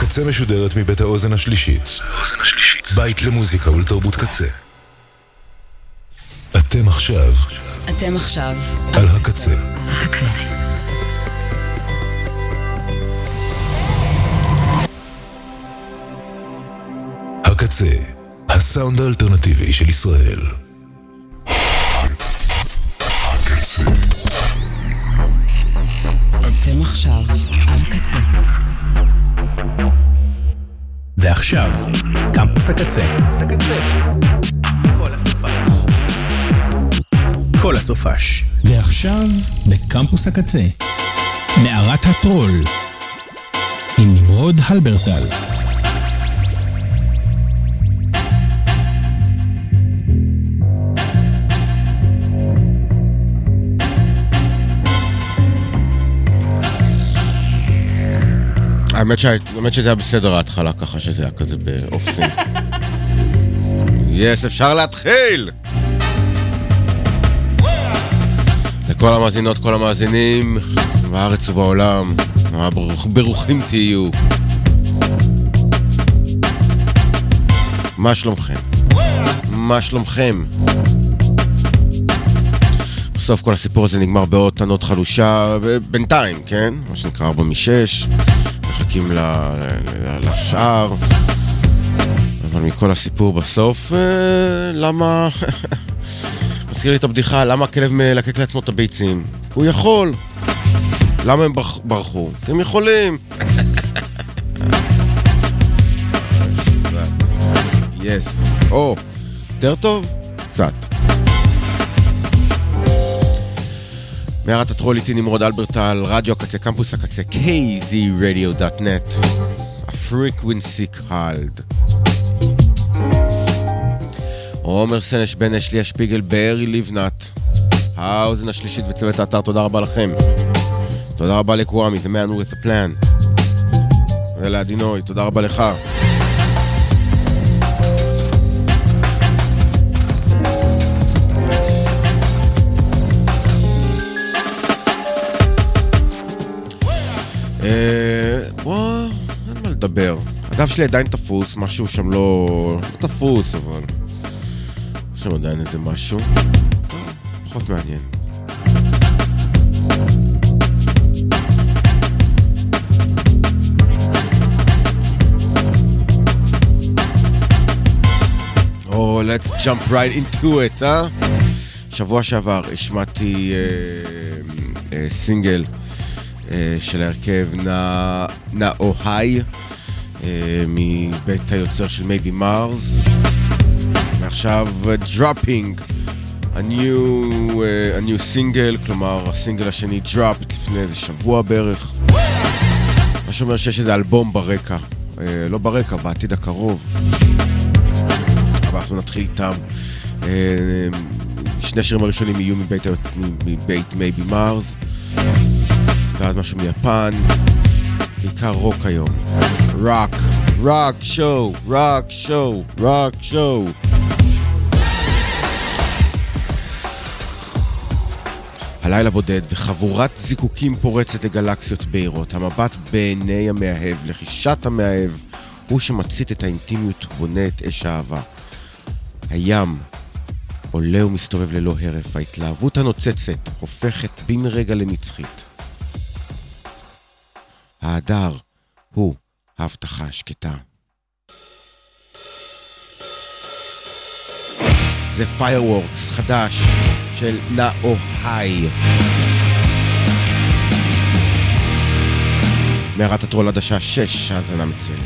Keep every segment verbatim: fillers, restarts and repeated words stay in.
הקצה משודרת מבית האוזן השלישית. בית למוזיקה ולתרבות קצה. אתם עכשיו. אתם עכשיו. על הקצה. הקצה. הקצה, הסאונד האלטרנטיבי של ישראל. הקצה. אתם עכשיו על הקצה. ועכשיו, קמפוס הקצה. כל הסופש. כל הסופש. ועכשיו, בקמפוס הקצה, מערת הטרול, עם נמרוד הלברטל. האמת שזה היה בסדר ההתחלה, ככה שזה היה כזה באופסים. יס, אפשר להתחיל! לכל המאזינות, כל המאזינים, בארץ ובעולם, ברוכים תהיו. מה שלומכם? מה שלומכם? בסוף כל הסיפור הזה נגמר בעוד ענות חלושה, בינתיים, כן? מה שנקרא ארבע משש. מחכים לשער, אבל מכל הסיפור בסוף, למה, מזכיר לי את הבדיחה, למה הכלב מלקק לעצמו את הביצים? הוא יכול. למה הם ברחו? כי הם יכולים. יס. או, יותר טוב? קצת. מערת הטרול איתי נמרוד אלברטל, רדיו הקצה, קמפוס הקצה, קי זי רדיו דוט נט, הפריקוונסי קלד. עומר סנש, בן אשלי השפיגל, בארי לבנת, האוזן השלישית וצוות האתר, תודה רבה לכם. תודה רבה לקוואמי, the man with a plan. ולעדינוי, תודה רבה לך. בוא, אין מה לדבר. הדף שלי עדיין תפוס, משהו שם לא... לא תפוס, אבל... יש שם עדיין איזה משהו. פחות מעניין. Oh, let's jump right into it, אה? שבוע שעבר השמעתי uh, uh, סינגל של הרכב נאו-היי מבית היוצר של מייבי מארס, ועכשיו dropping a new, a new single, כלומר הסינגל השני dropped לפני איזה שבוע בערך, מה שאומר שיש איזה אלבום ברקע, לא ברקע, בעתיד הקרוב, אבל אנחנו נתחיל איתם. שני שירים הראשונים יהיו מבית, מבית מייבי מארס, ועד משהו מיפן, בעיקר רוק היום. רוק, רוק שואו, רוק שואו, רוק שואו. הלילה בודד וחבורת זיקוקים פורצת לגלקסיות בהירות. המבט בעיני המאהב, לחישת המאהב, הוא שמצית את האינטימיות ובונה את אש האהבה. הים עולה ומסתובב ללא הרף. ההתלהבות הנוצצת הופכת בן רגע לנצחית. ההדר הוא ההבטחה השקטה. זה Fireworks חדש של נאו-היי. מערת הטרול עד השעה שש, האזנה מצוינת.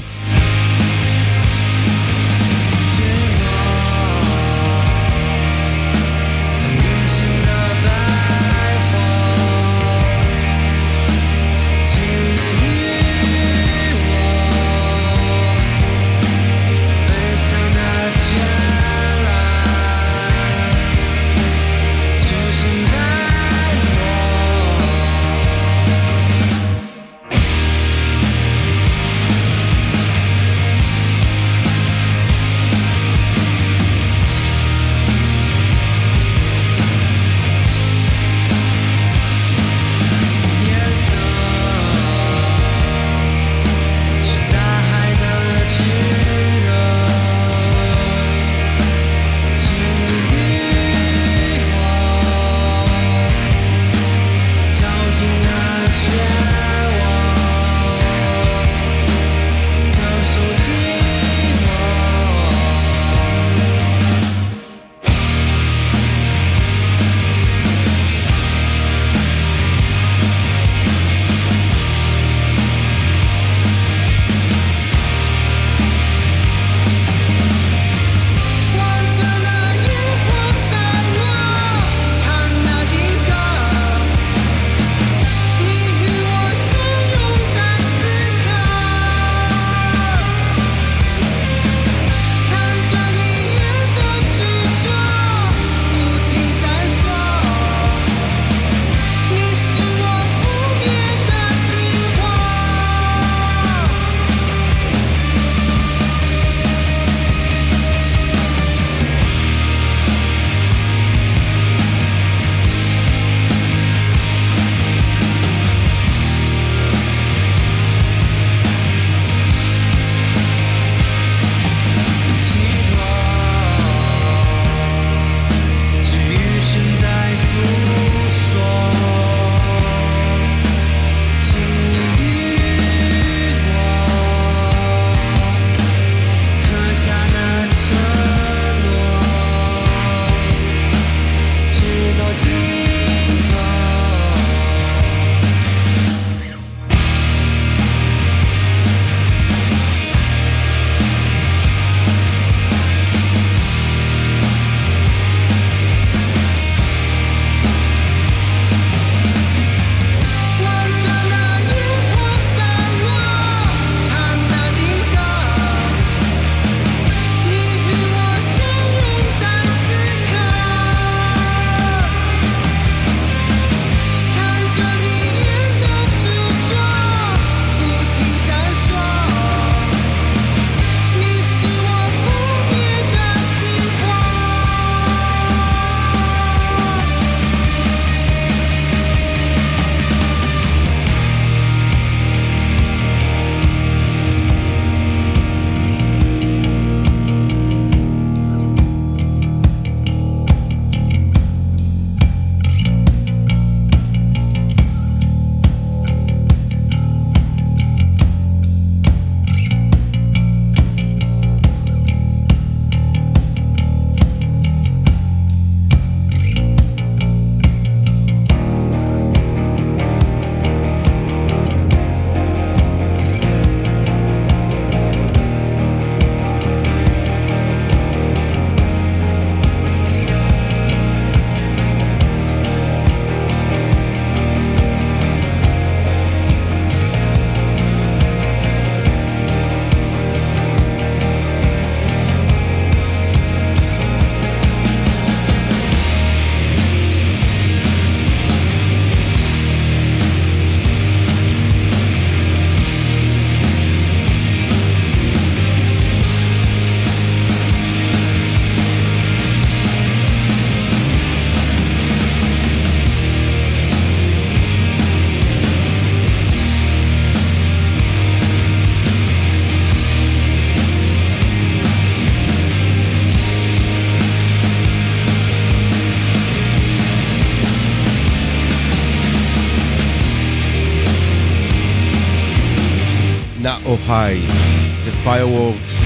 נאו-היי, זה Fireworks,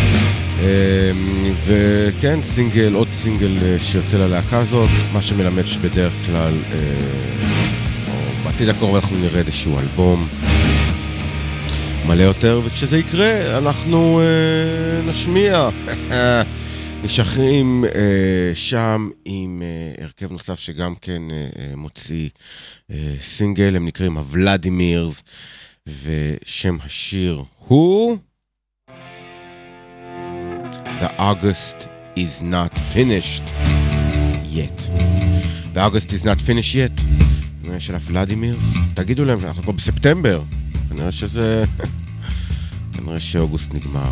וכן, סינגל, עוד סינגל שיוצא ללהקה הזאת, מה שמלמד שבדרך כלל, או בעתיד הקרוב אנחנו נראה איזשהו אלבום מלא יותר, וכשזה יקרה אנחנו נשמיע. נשחרים שם עם הרכב נוסף שגם כן מוציא סינגל, הם נקראים הוולדימירס, ושם השיר הוא The August is not finished yet. The August is not finished yet. של הוולדימירס. תגידו להם, אנחנו כבר בספטמבר. כנראה שזה... כנראה שאוגוסט נגמר.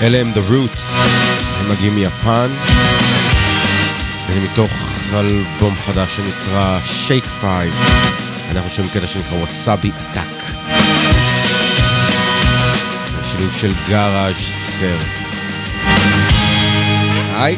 אלה הם The Roots, הם מגיעים מיפן, וזה מתוך אלבום חדש שנקרא Shake Five. אנחנו שומעים קטע שנקרא Wasabi Attack, שילוב של גאראז' סרף. היי,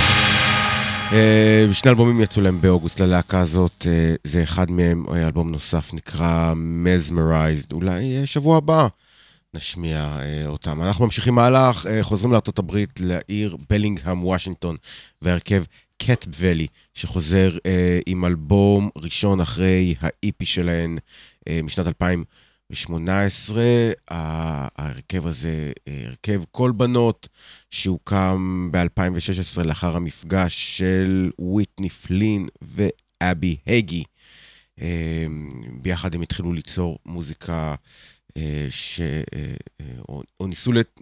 שני אלבומים יצאו להם באוגוסט ללהקה הזאת, זה אחד מהם, אלבום נוסף נקרא Mesmerized, אולי שבוע הבא נשמיע אותם. אנחנו ממשיכים מהלך, חוזרים לארצות הברית, לעיר בלינגהאם, וושינגטון, והרכב קט ואלי, שחוזר עם אלבום ראשון אחרי ה-אי פי שלהן משנת אלפיים ושמונה עשרה. ההרכב הזה, הרכב כל בנות, שהוקם ב-אלפיים ושש עשרה לאחר המפגש של וויטני פלין ואבי הגי. ביחד הם התחילו ליצור מוזיקה ש... או, או ניסו לת...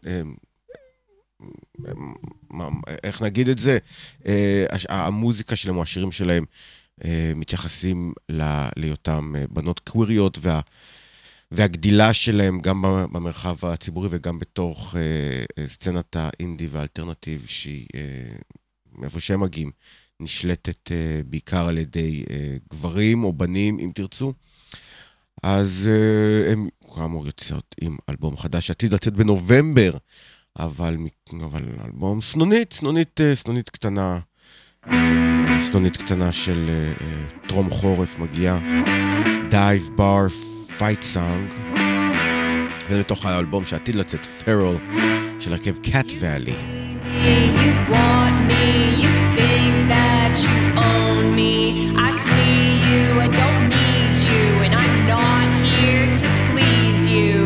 איך נגיד את זה? המוזיקה שלהם או השירים שלהם מתייחסים להיותם בנות קוויריות, וה... והגדילה שלהם גם במרחב הציבורי וגם בתוך סצנת האינדי והאלטרנטיב, שהיא, מאיפה שהם מגיעים, נשלטת בעיקר על ידי גברים או בנים, אם תרצו. אז הם כאמור יוצאות עם אלבום חדש עתיד לצאת בנובמבר, אבל, אבל אלבום סנונית, סנונית, סנונית קטנה, סנונית קטנה של טרום חורף מגיעה, Dive Bar Fight Song, זה מתוך האלבום שעתיד לצאת, Feral, של הרכב Cat Valley. You want me, you think that you own me. I see you, I don't need you, and I'm not here to please you.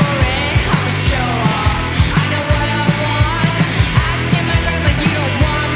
Want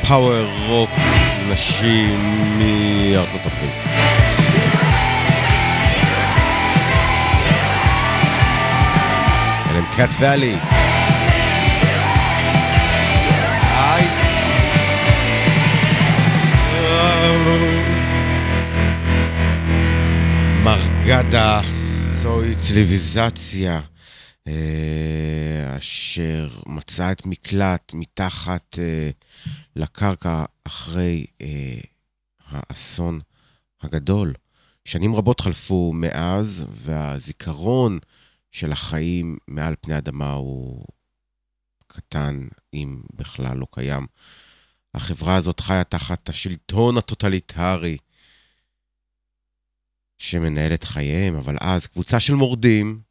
פאוור רוק נשי מארצות הברית. אלה הם קאט ואלי. היי. מרגדה, זוהי ציוויליזציה אשר מצאה את מקלט מתחת לקרקע אחרי האסון הגדול. שנים רבות חלפו מאז, והזיכרון של החיים מעל פני אדמה הוא קטן, אם בכלל לא קיים. החברה הזאת חיה תחת השלטון הטוטליטרי שמנהל את חייהם, אבל אז קבוצה של מורדים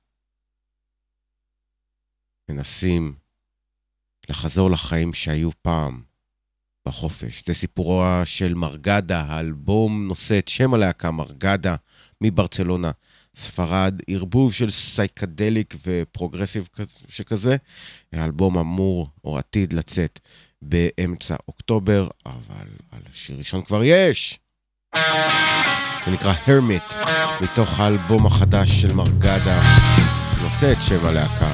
מנסים לחזור לחיים שהיו פעם בחופש. זה סיפורו של מרגדה, האלבום נושא את שם הלהקה מרגדה מברצלונה, ספרד, ערבוב של סייקדליק ופרוגרסיב שכזה. האלבום אמור או עתיד לצאת באמצע אוקטובר, אבל על השיר ראשון כבר יש. זה נקרא הרמיט, מתוך האלבום החדש של מרגדה, נושא את שם הלהקה.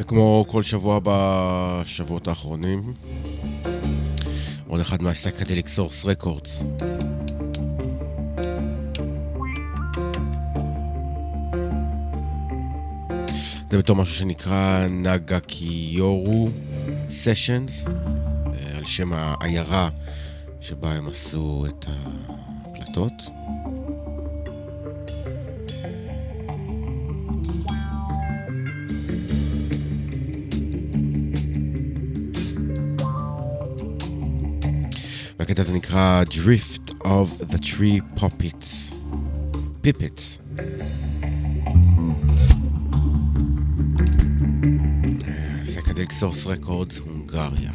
וכמו כל שבוע בשבועות האחרונים, עוד אחד מה-Psychedelic Source Records. זה בתור משהו שנקרא נגקיורו Sessions, על שם העיירה שבה הם עשו את ההקלטות. והקטע הזה נקרא Drift of the Tree Puppets. Pippets. Psychedelic Source Records, הונגריה.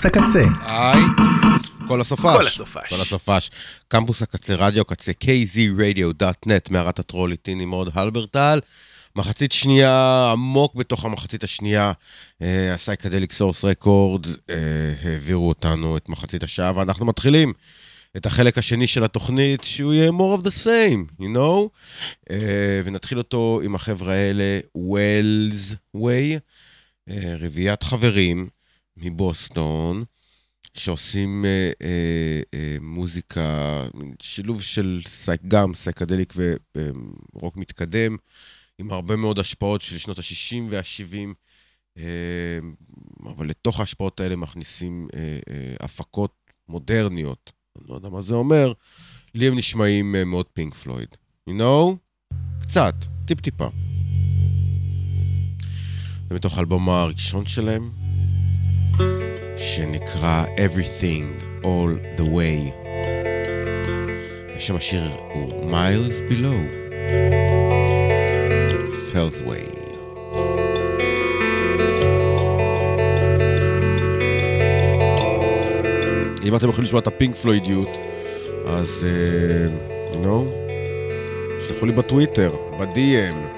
הקצה. היי, כל הסופש. כל הסופש. כל הסופש. קמפוס הקצה, רדיו הקצה, קיי זי רדיו דוט נט, מערת הטרול, איתי נמרוד הלברטל. מחצית שנייה, עמוק בתוך המחצית השנייה, הסייקדליק סורס רקורדס העבירו אותנו את מחצית השעה, ואנחנו מתחילים את החלק השני של התוכנית, שהוא יהיה more of the same, you know? ונתחיל אותו עם החבר'ה האלה, Wells Way, רביעיית חברים מבוסטון, שעושים אה, אה, אה, מוזיקה, שילוב של סייק, גם סייקדליק ורוק מתקדם, עם הרבה מאוד השפעות של שנות ה-שישים וה-שבעים, אה, אבל לתוך ההשפעות האלה מכניסים אה, אה, הפקות מודרניות. אני לא יודע מה זה אומר, לי הם נשמעים אה, מאוד פינק פלויד. You know? קצת, טיפ-טיפה. זה מתוך האלבום הראשון שלהם, שנקרא Everything All The Way. ושם השיר הוא Miles Below. Fell's Way. אם אתם יכולים לשמוע את הפינק פלוידיות, אז, uh, you know, שלחו לי בטוויטר, ב-די אם.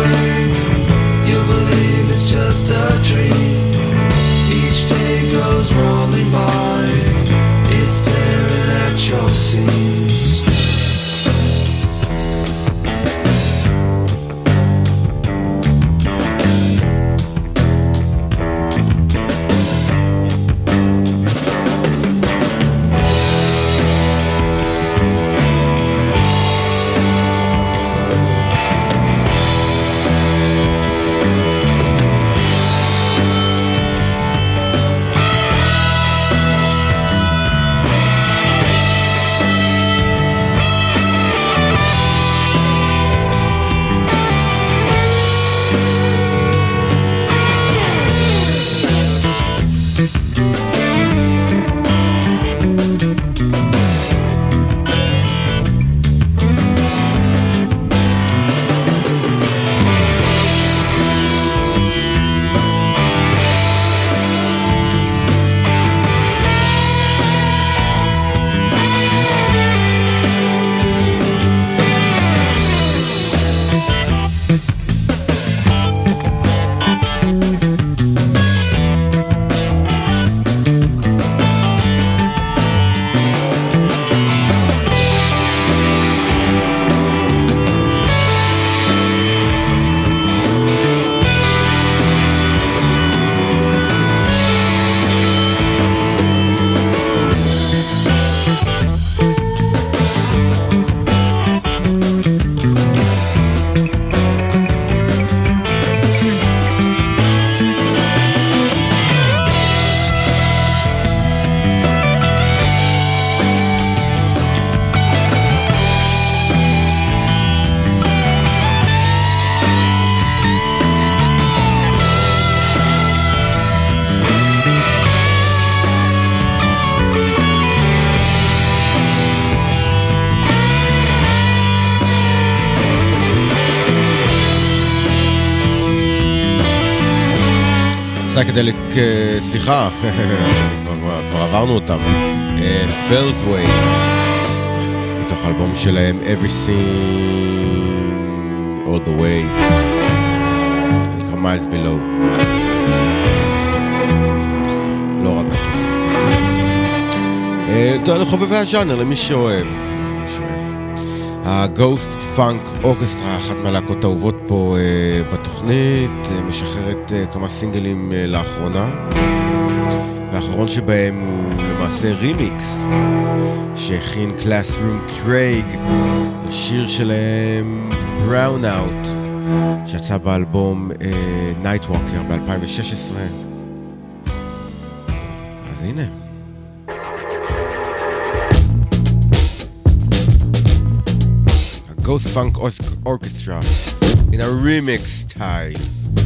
Just a dream. Each day goes סייקדליק, סליחה, כבר עברנו אותם. Fell's Way, מתוך אלבום שלהם Everything All the Way, נקרא Miles Below. לא רע בכלל. טוב, לחובבי הז'אנר, למי שאוהב. הגוסט פאנק אורקסטרה, אחת מהלהקות האהובות פה uh, בתוכנית, uh, משחררת uh, כמה סינגלים uh, לאחרונה, והאחרון שבהם הוא למעשה רימיקס שהכין קלאסרום קרייג על שיר שלהם Brown Out שיצא באלבום uh, Nightwalker ב-אלפיים ושש עשרה. אז הנה Ghost Funk Orchestra in a remix style.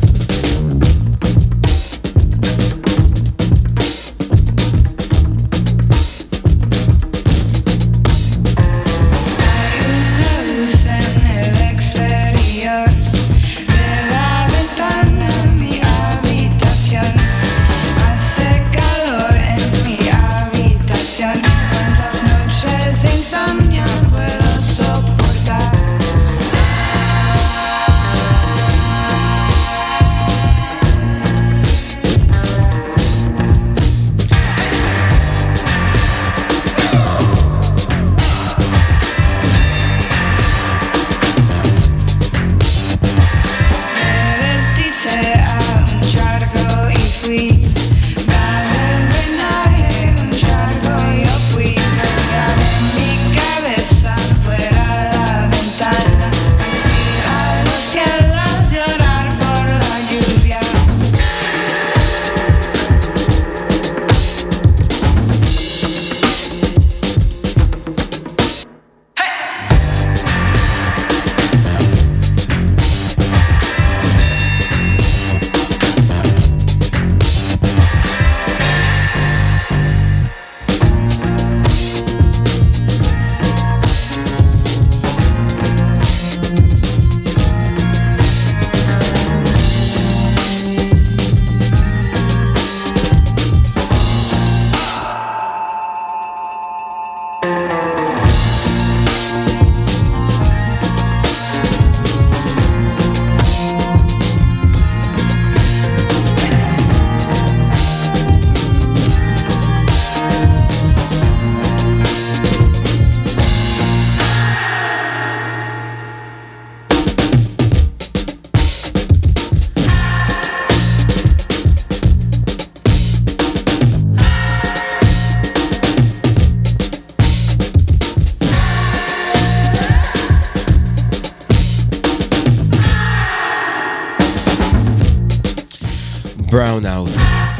Brown Out,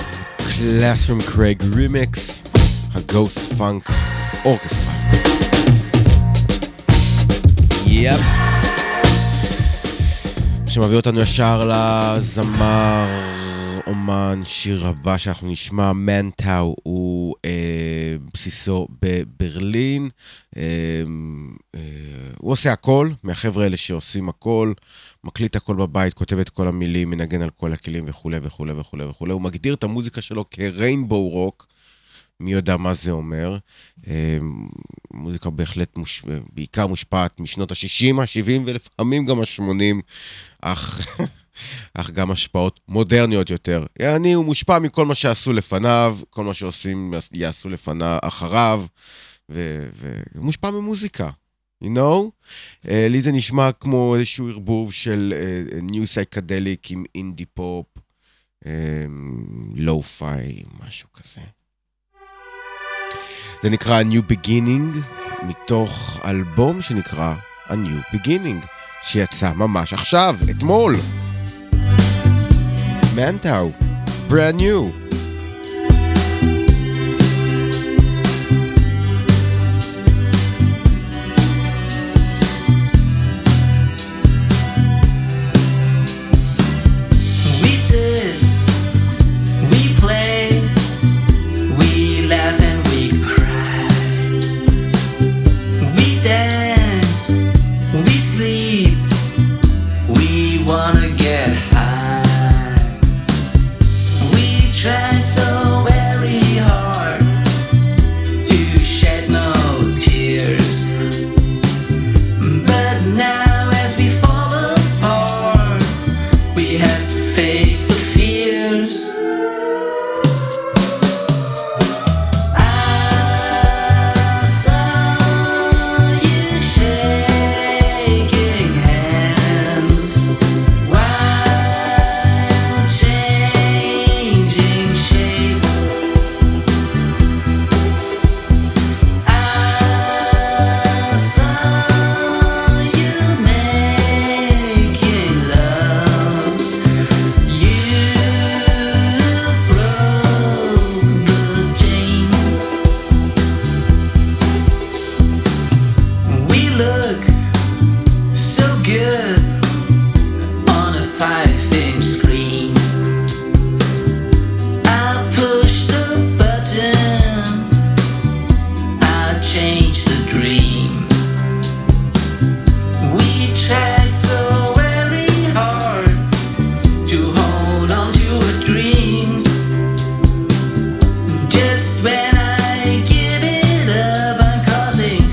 Classroom Craig Remix, ה-Ghost Funk Orchestra. יפ. שמביא אותנו ישר לזמר, אומן, שיר הבא שאנחנו נשמע, מנטאו, הוא אה, בסיסו בברלין. אה, אה, הוא עושה הכל, מהחבר'ה האלה שעושים הכל, מקליט הכל בבית, כותב את כל המילים, מנגן על כל הכלים וכו' וכו' וכו' וכו'. הוא מגדיר את המוזיקה שלו כריינבואו רוק, מי יודע מה זה אומר. מוזיקה בהחלט מוש... בעיקר מושפעת משנות ה-שישים, ה-שבעים ולפעמים גם ה-שמונים, אך... אך גם השפעות מודרניות יותר. יעני, הוא מושפע מכל מה שעשו לפניו, כל מה שעושים יעשו לפניו, אחריו, והוא מושפע ממוזיקה. You know? Uh, לי זה נשמע כמו איזשהו ערבוב של uh, ניו סייקדליק עם אינדי פופ, לואו-פיי, משהו כזה. זה נקרא A New Beginning, מתוך אלבום שנקרא A New Beginning, שיצא ממש עכשיו, אתמול. מנטאו, brand new. We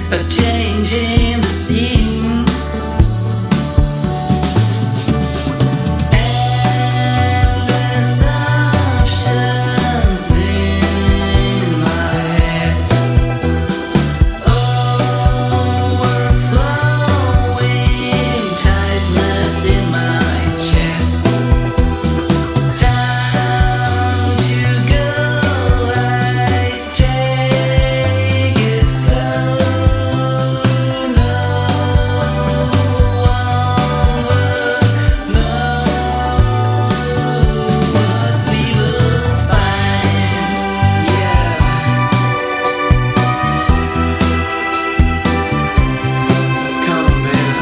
a change in the scene. Endless options in my head, overflowing tightness in my chest. Time to go, I take it slow. No one will know what we will find. Yeah. Come, baby.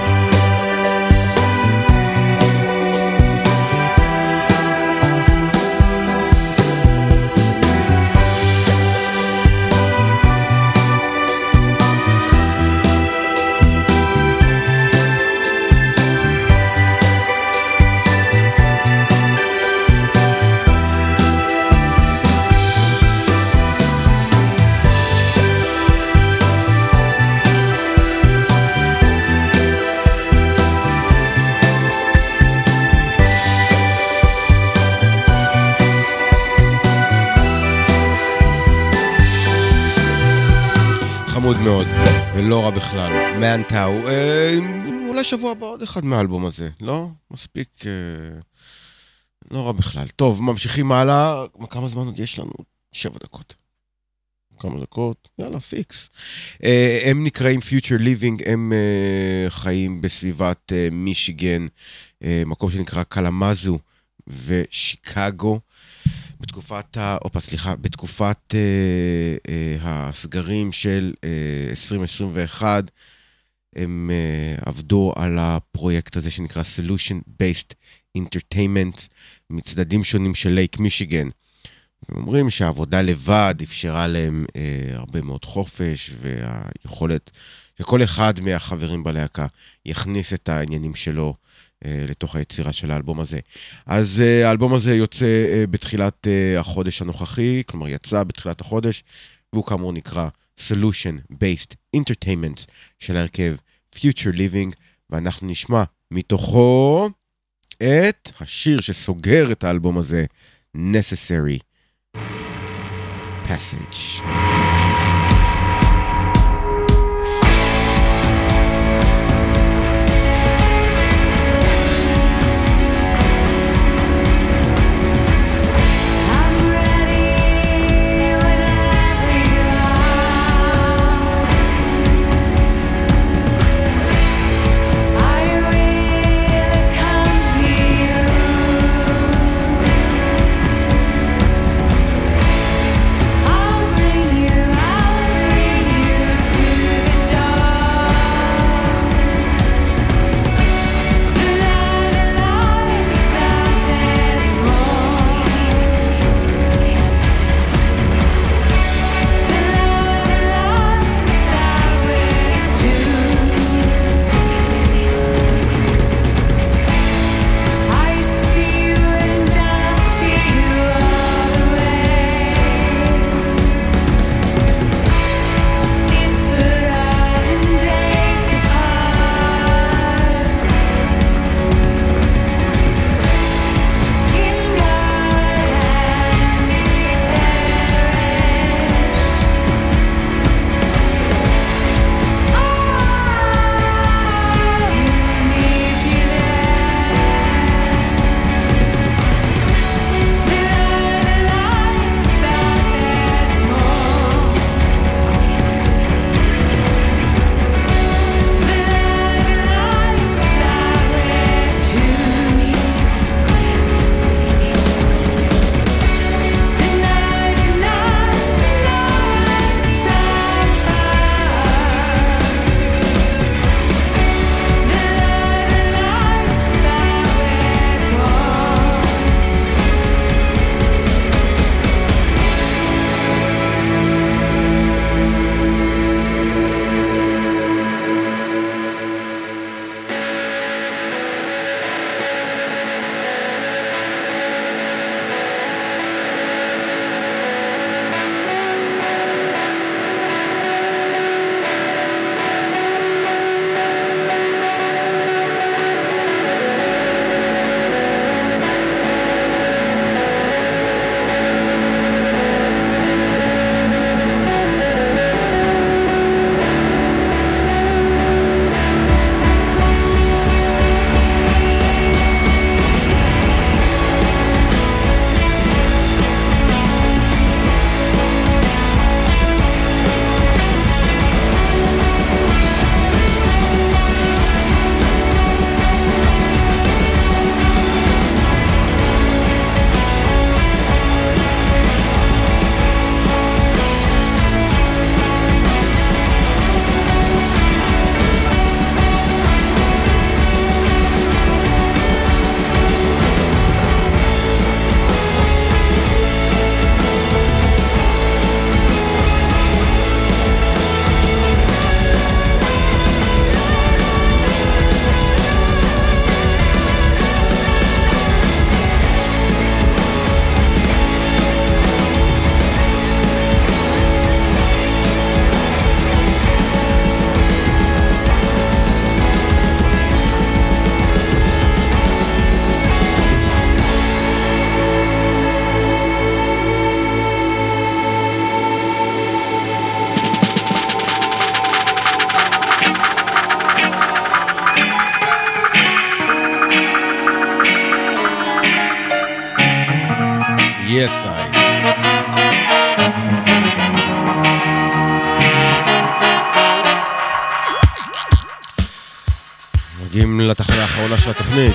חמוד מאוד, ולא רע בכלל. מאנטאו, אה, אולי שבוע הבא עוד אחד מהאלבום הזה, לא? מספיק, אה, לא רע בכלל. טוב, ממשיכים הלאה, כמה זמן עוד יש לנו? שבע דקות. כמה דקות? יאללה, פיקס. אה, הם נקראים Future Living, הם אה, חיים בסביבת אה, מישיגן, אה, מקום שנקרא קלמזו ושיקגו. בתקופת, ה... אופה, סליחה, בתקופת אה, אה, הסגרים של אה, עשרים עשרים ואחת, הם אה, עבדו על הפרויקט הזה שנקרא Solution Based Entertainment, מצדדים שונים של לייק מישיגן. הם אומרים שהעבודה לבד אפשרה להם אה, הרבה מאוד חופש, והיכולת שכל אחד מהחברים בלהקה יכניס את העניינים שלו לתוך היצירה של האלבום הזה. אז uh, האלבום הזה יוצא uh, בתחילת uh, החודש הנוכחי, כלומר יצא בתחילת החודש, והוא כאמור נקרא Solution Based Entertainment של הרכב Future Living, ואנחנו נשמע מתוכו את השיר שסוגר את האלבום הזה, Necessary Passage. I'll bring you מגיעים לתחנה האחרונה של התוכנית.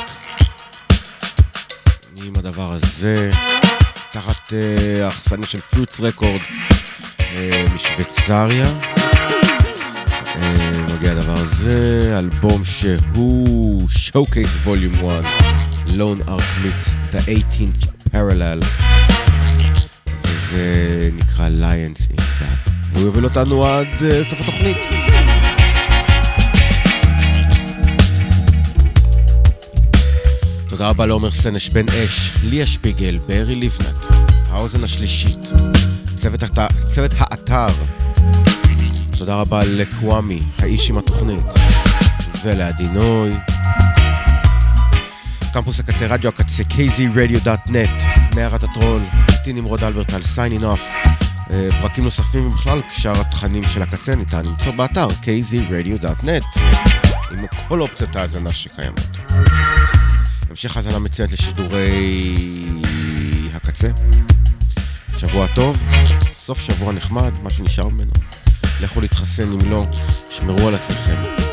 עם הדבר הזה, תחת האחסניה של פלוץ רקורד משוויצריה. מגיע הדבר הזה, אלבום שהוא Showcase Volume one, Lone Ark meets the eighteenth Parallel, וזה נקרא Lions in That, והוא יוביל אותנו עד סוף התוכנית. תודה רבה לעומר סנש, בן אש, ליה שפיגל, בארי ליבנת, האוזן השלישית, צוות, הת... צוות האתר. תודה רבה לקוואמי, האיש עם התוכנית, ולעדינוי. קמפוס הקצה, רדיו הקצה, קיי זי רדיו דוט נט, מערת הטרול, איתי נמרוד אלברטל, signing off. פרקים נוספים ובכלל שאר התכנים של הקצה ניתן למצוא באתר קיי זי רדיו דוט נט, עם כל אופציות ההזנה שקיימות. המשך האזנה מצוינת לשידורי הקצה. שבוע טוב, סוף שבוע נחמד, מה שנשאר ממנו. לכו להתחסן אם לא, שמרו על עצמכם.